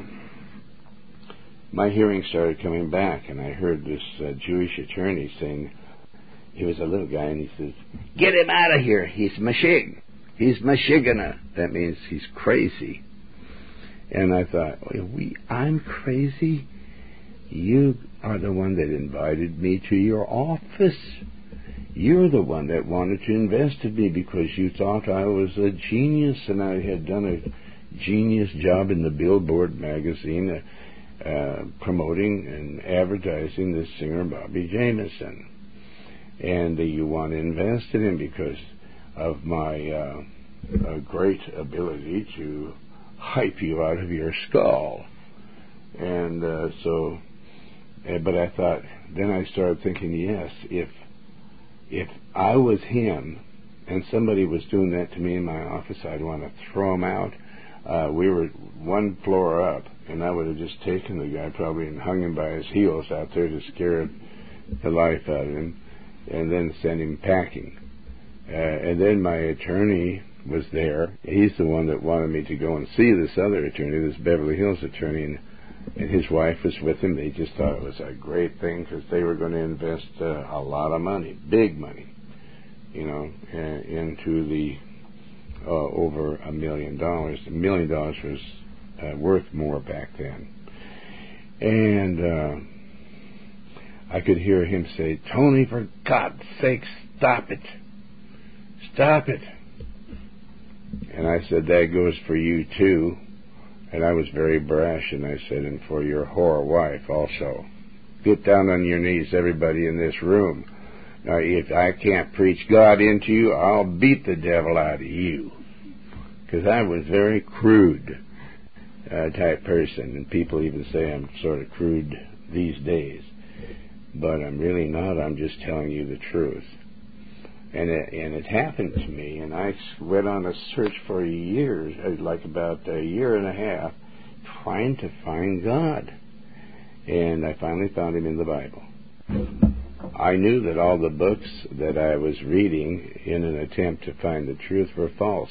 S1: my hearing started coming back, and I heard this uh, Jewish attorney saying, he was a little guy, and he says, get him out of here. He's Mashig. He's Mashigana. That means he's crazy. And I thought, we, I'm crazy? You are the one that invited me to your office. You're the one that wanted to invest in me because you thought I was a genius, and I had done a genius job in the Billboard magazine uh, uh, promoting and advertising this singer Bobby Jameson. And uh, you want to invest in him because of my uh, uh, great ability to hype you out of your skull. And uh, so, uh, but I thought, then I started thinking, yes, if if I was him and somebody was doing that to me in my office, I'd want to throw him out. Uh, we were one floor up, and I would have just taken the guy probably and hung him by his heels out there to scare the life out of him, and then send him packing. Uh, and then my attorney was there. He's the one that wanted me to go and see this other attorney, this Beverly Hills attorney, and, and his wife was with him. They just thought it was a great thing because they were going to invest uh, a lot of money, big money, you know, uh, into the Uh, over a million dollars. A million dollars was uh, worth more back then. And uh, I could hear him say, Tony, for God's sake, stop it. Stop it. And I said, that goes for you too. And I was very brash, and I said, and for your whore wife also. Get down on your knees, everybody in this room. Now, if I can't preach God into you, I'll beat the devil out of you. Because I was very crude. uh, type person, and people even say I'm sort of crude these days, but I'm really not. I'm just telling you the truth. And it, and it happened to me, and I went on a search for years, like about a year and a half, trying to find God. And I finally found him in the Bible. I knew that all the books that I was reading in an attempt to find the truth were false.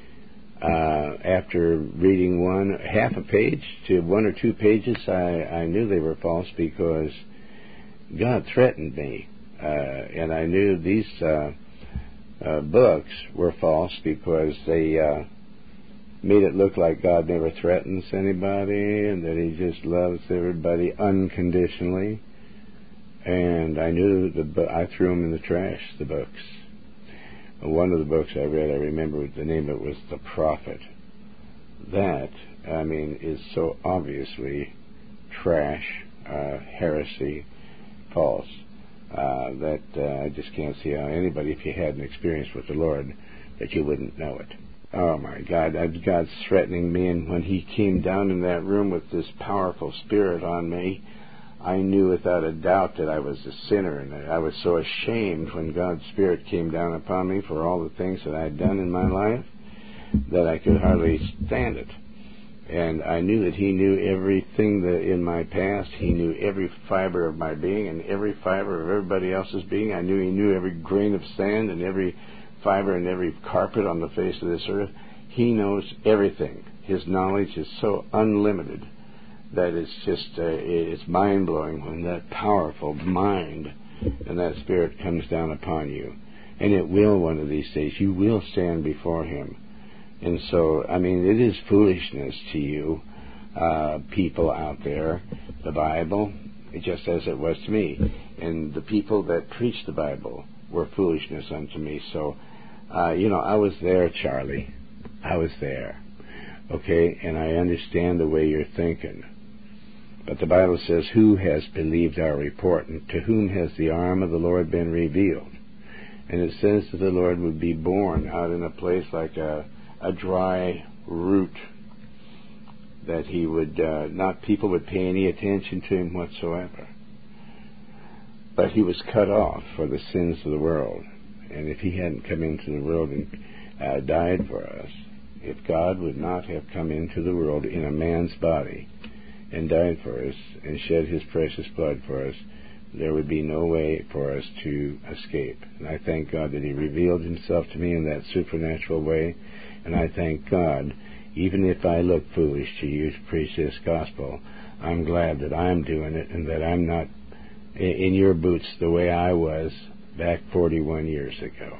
S1: Uh, after reading one, half a page to one or two pages, I, I knew they were false because God threatened me. Uh, and I knew these uh, uh, books were false because they uh, made it look like God never threatens anybody and that he just loves everybody unconditionally. And I knew the I threw them in the trash, the books. One of the books I read, I remember the name of it was The Prophet. That, I mean, is so obviously trash, uh, heresy, false, uh, that uh, I just can't see how anybody, if you had an experience with the Lord, that you wouldn't know it. Oh my God, God's threatening me, and when he came down in that room with this powerful spirit on me, I knew without a doubt that I was a sinner, and I was so ashamed when God's Spirit came down upon me for all the things that I had done in my life that I could hardly stand it. And I knew that he knew everything that in my past. He knew every fiber of my being and every fiber of everybody else's being. I knew he knew every grain of sand and every fiber and every carpet on the face of this earth. He knows everything. His knowledge is so unlimited that it's just, uh, it's mind-blowing when that powerful mind and that spirit comes down upon you. And it will one of these days. You will stand before him. And so, I mean, it is foolishness to you, uh, people out there, the Bible, just as it was to me. And the people that preach the Bible were foolishness unto me. So, uh, you know, I was there, Charlie. I was there. Okay? And I understand the way you're thinking. But the Bible says, who has believed our report, and to whom has the arm of the Lord been revealed? And it says that the Lord would be born out in a place like a, a dry root, that he would, uh, not people would pay any attention to him whatsoever. But he was cut off for the sins of the world. And if he hadn't come into the world and uh, died for us, if God would not have come into the world in a man's body, and died for us, and shed his precious blood for us, there would be no way for us to escape. And I thank God that he revealed himself to me in that supernatural way, and I thank God, even if I look foolish to you to preach this gospel, I'm glad that I'm doing it, and that I'm not in your boots the way I was back forty-one years ago.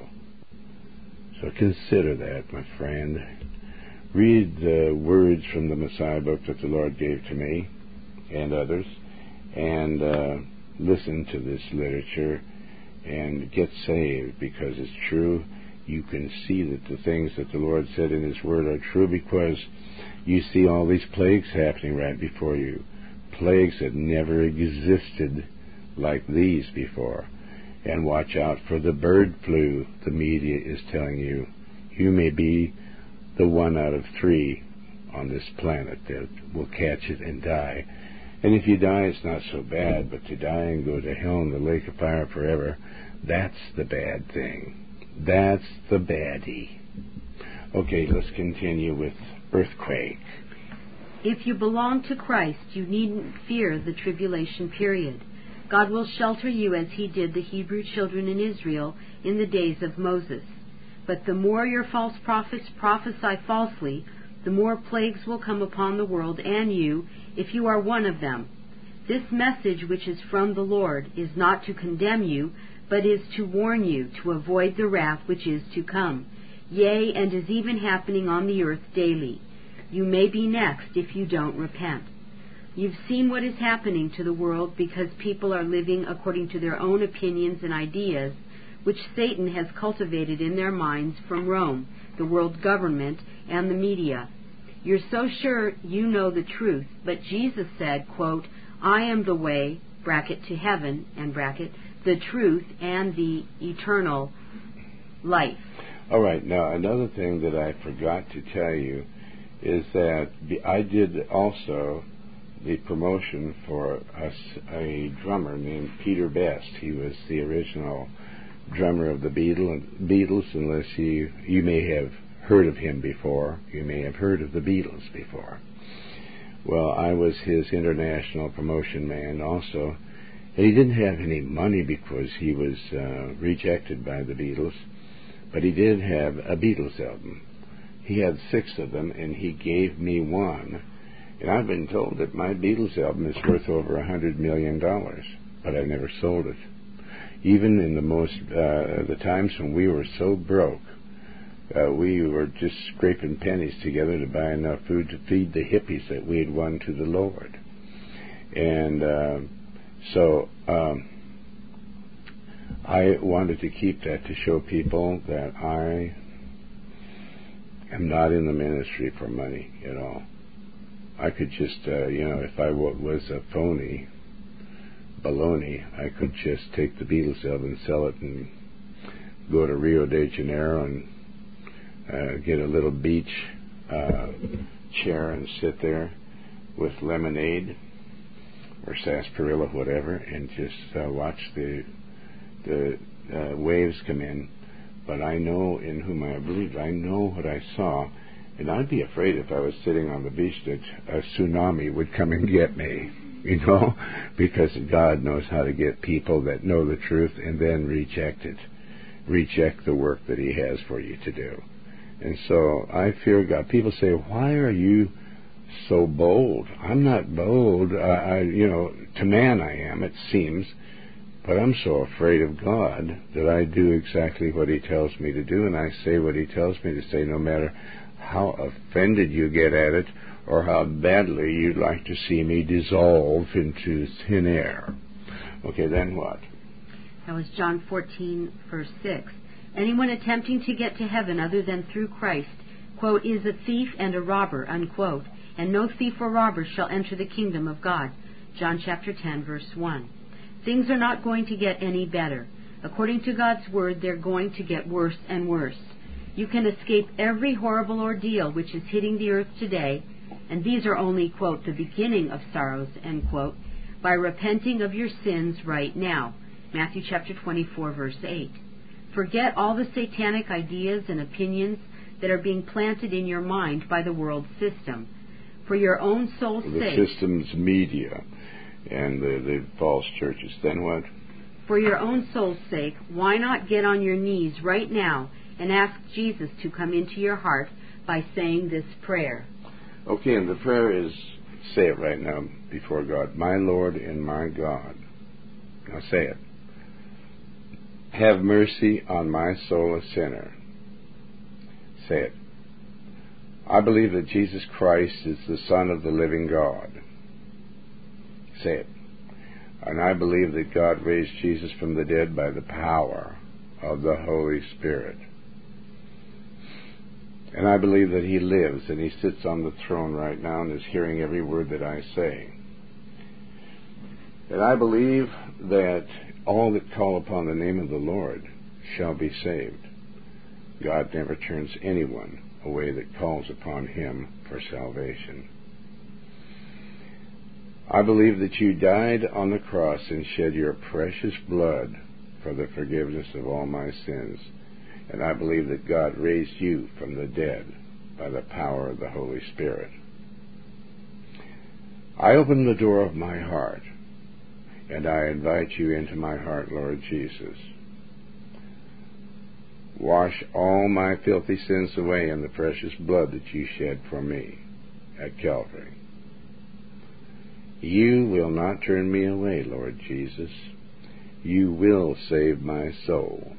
S1: So consider that, my friend. Read the words from the Messiah book that the Lord gave to me and others, and uh, listen to this literature and get saved, because it's true. You can see that the things that the Lord said in his word are true because you see all these plagues happening right before you. Plagues that never existed like these before. And watch out for the bird flu, the media is telling you. You may be the one out of three on this planet that will catch it and die. And if you die, it's not so bad, but to die and go to hell in the lake of fire forever, that's the bad thing. That's the baddie. Okay, let's continue with earthquake.
S3: If you belong to Christ, you needn't fear the tribulation period. God will shelter you as he did the Hebrew children in Israel in the days of Moses. But the more your false prophets prophesy falsely, the more plagues will come upon the world and you, if you are one of them. This message, which is from the Lord, is not to condemn you, but is to warn you to avoid the wrath which is to come, yea, and is even happening on the earth daily. You may be next if you don't repent. You've seen what is happening to the world because people are living according to their own opinions and ideas, which Satan has cultivated in their minds from Rome, the world government, and the media. You're so sure you know the truth, but Jesus said, quote, I am the way, bracket, to heaven, and bracket, the truth, and the eternal life.
S1: All right, now another thing that I forgot to tell you is that I did also the promotion for a, a drummer named Peter Best. He was the original drummer of the Beatles, unless you, you may have heard of him before. You may have heard of the Beatles before. Well, I was his international promotion man also. And he didn't have any money because he was uh, rejected by the Beatles, but he did have a Beatles album. He had six of them, and he gave me one. And I've been told that my Beatles album is worth over a hundred million dollars, but I never sold it. Even in the most uh, the times when we were so broke, uh, we were just scraping pennies together to buy enough food to feed the hippies that we had won to the Lord. And uh, so um, I wanted to keep that to show people that I am not in the ministry for money, you know. I could just, uh, you know, if I w- was a phony, baloney, I could just take the Beatles album and sell it and go to Rio de Janeiro and uh, get a little beach uh, chair and sit there with lemonade or sarsaparilla, whatever, and just uh, watch the the uh, waves come in. But I know in whom I believe. I know what I saw. And I'd be afraid if I was sitting on the beach that a tsunami would come and get me, you know, because God knows how to get people that know the truth and then reject it, reject the work that He has for you to do. And so I fear God. People say, why are you so bold? I'm not bold. I, I, you know, to man I am, it seems, but I'm so afraid of God that I do exactly what He tells me to do, and I say what He tells me to say, no matter how offended you get at it, or how badly you'd like to see me dissolve into thin air. Okay, then what?
S3: That was John fourteen, verse six. Anyone attempting to get to heaven other than through Christ, quote, is a thief and a robber, unquote, and no thief or robber shall enter the kingdom of God. John chapter ten, verse one. Things are not going to get any better. According to God's word, they're going to get worse and worse. You can escape every horrible ordeal which is hitting the earth today, and these are only, quote, the beginning of sorrows, end quote, by repenting of your sins right now. Matthew chapter twenty-four, verse eight. Forget all the satanic ideas and opinions that are being planted in your mind by the world system. For your own soul's
S1: the
S3: sake...
S1: The system's media and the, the false churches. Then what?
S3: For your own soul's sake, why not get on your knees right now and ask Jesus to come into your heart by saying this prayer?
S1: Okay, and the prayer is, say it right now before God. My Lord and my God. Now say it. Have mercy on my soul, a sinner. Say it. I believe that Jesus Christ is the Son of the living God. Say it. And I believe that God raised Jesus from the dead by the power of the Holy Spirit. And I believe that He lives and He sits on the throne right now and is hearing every word that I say. And I believe that all that call upon the name of the Lord shall be saved. God never turns anyone away that calls upon Him for salvation. I believe that You died on the cross and shed Your precious blood for the forgiveness of all my sins. And I believe that God raised You from the dead by the power of the Holy Spirit. I open the door of my heart, and I invite You into my heart, Lord Jesus. Wash all my filthy sins away in the precious blood that You shed for me at Calvary. You will not turn me away, Lord Jesus. You will save my soul.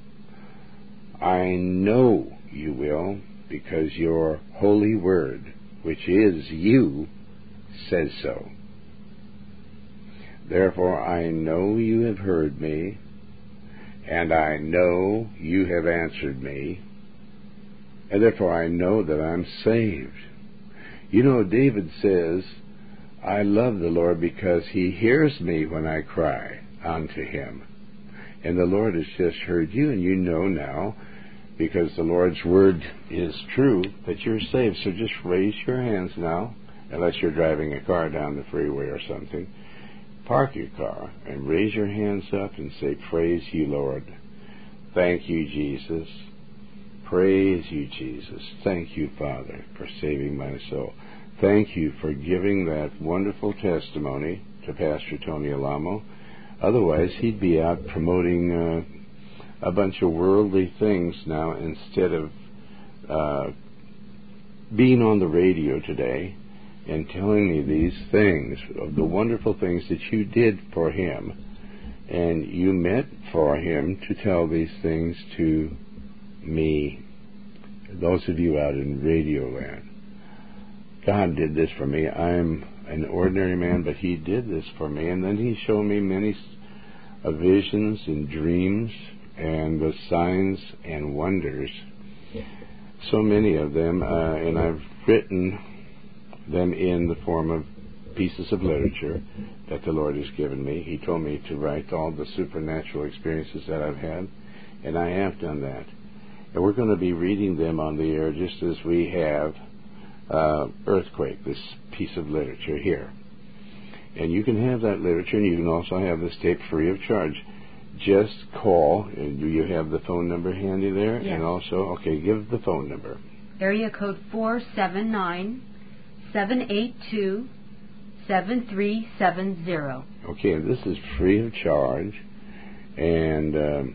S1: I know You will, because Your holy word, which is You, says so. Therefore I know You have heard me, and I know You have answered me, and therefore I know that I'm saved. You know, David says, I love the Lord because He hears me when I cry unto Him. And the Lord has just heard you, and you know now because the Lord's word is true that you're saved. So just raise your hands now, unless you're driving a car down the freeway or something. Park your car and raise your hands up and say, "Praise you, Lord. Thank you, Jesus. Praise you, Jesus. Thank you, Father, for saving my soul. Thank you for giving that wonderful testimony to Pastor Tony Alamo. Otherwise, he'd be out promoting uh, a bunch of worldly things now instead of uh, being on the radio today and telling me these things, of the wonderful things that you did for him. And you meant for him to tell these things to me. Those of you out in radio land. God did this for me. I'm an ordinary man, but he did this for me. And then he showed me many uh, visions and dreams and the signs and wonders. So many of them, uh, and I've written them in the form of pieces of literature that the Lord has given me. He told me to write all the supernatural experiences that I've had, and I have done that. And we're going to be reading them on the air just as we have uh, Earthquake, this piece of literature here. And you can have that literature, and you can also have this tape free of charge. Just call, and do you have the phone number handy there?
S3: Yes.
S1: And also, okay, give the phone number.
S3: Area code four seven nine, seven eight two, seven three seven zero.
S1: Okay, and this is free of charge, and um,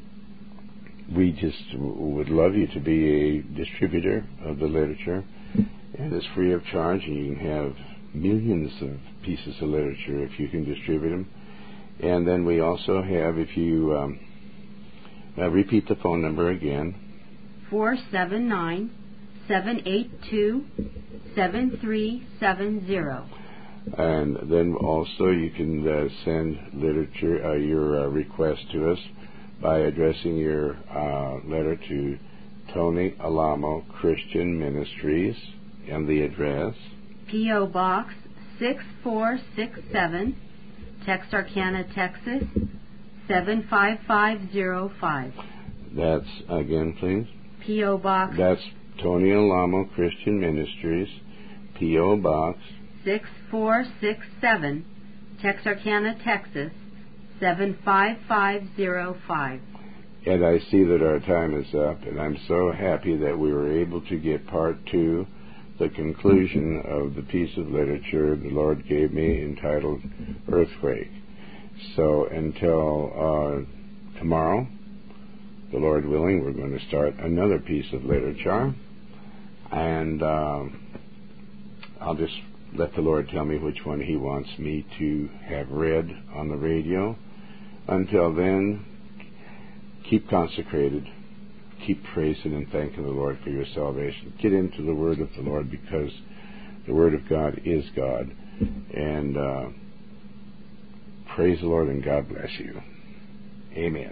S1: we just w- would love you to be a distributor of the literature, and it's free of charge, and you can have millions of pieces of literature if you can distribute them. And then we also have, if you um, uh, repeat the phone number again.
S3: four seven nine, seven eight two, seven three seven zero.
S1: And then also you can uh, send literature, uh, your uh, request to us by addressing your uh, letter to Tony Alamo Christian Ministries, and the address
S3: P O Box six four six seven, Texarkana, Texas seven five five zero five.
S1: That's, again, please.
S3: P O Box.
S1: That's Tony Alamo Christian Ministries, P O Box
S3: six four six seven, Texarkana, Texas seven five five zero five.
S1: And I see that our time is up, and I'm so happy that we were able to get part two, the conclusion of the piece of literature the Lord gave me entitled Earthquake. So until uh, tomorrow, the Lord willing, we're going to start another piece of literature, and uh, I'll just let the Lord tell me which one he wants me to have read on the radio. Until then, keep consecrated. Keep praising and thanking the Lord for your salvation. Get into the Word of the Lord, because the Word of God is God. And uh, praise the Lord, and God bless you. Amen.